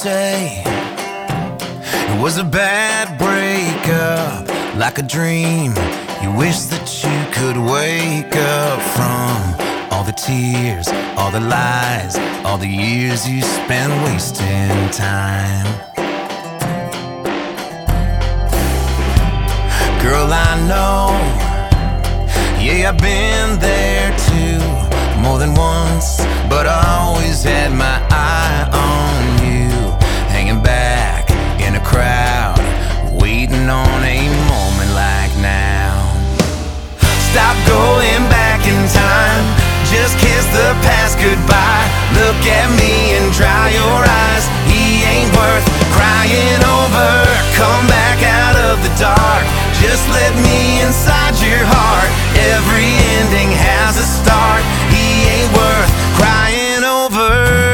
say it was a bad breakup, like a dream you wish that you could wake up from. All the tears, all the lies, all the years you spent wasting time. Girl, I know, yeah, I've been there too, more than once, but I always had my eye on you, hanging back in a crowd, waiting on a moment like now. Stop going back in time, just kiss the past goodbye. Look at me and dry your eyes, he ain't worth crying over. Come back out of the dark, just let me inside your heart. Every ending has a start, he ain't worth crying over.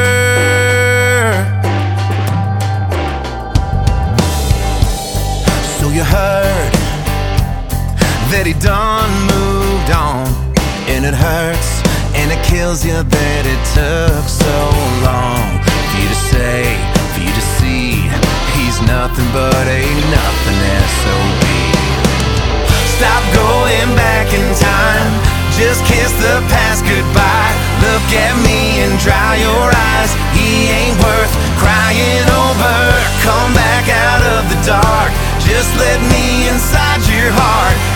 So you heard that he done moved on, and it hurts and it kills you that it took so long for you to say, for you to see, he's nothing but a nothing SOB. Stop going back in time, just kiss the past goodbye. Look at me and dry your eyes, he ain't worth crying over. Come back out of the dark, just let me inside your heart.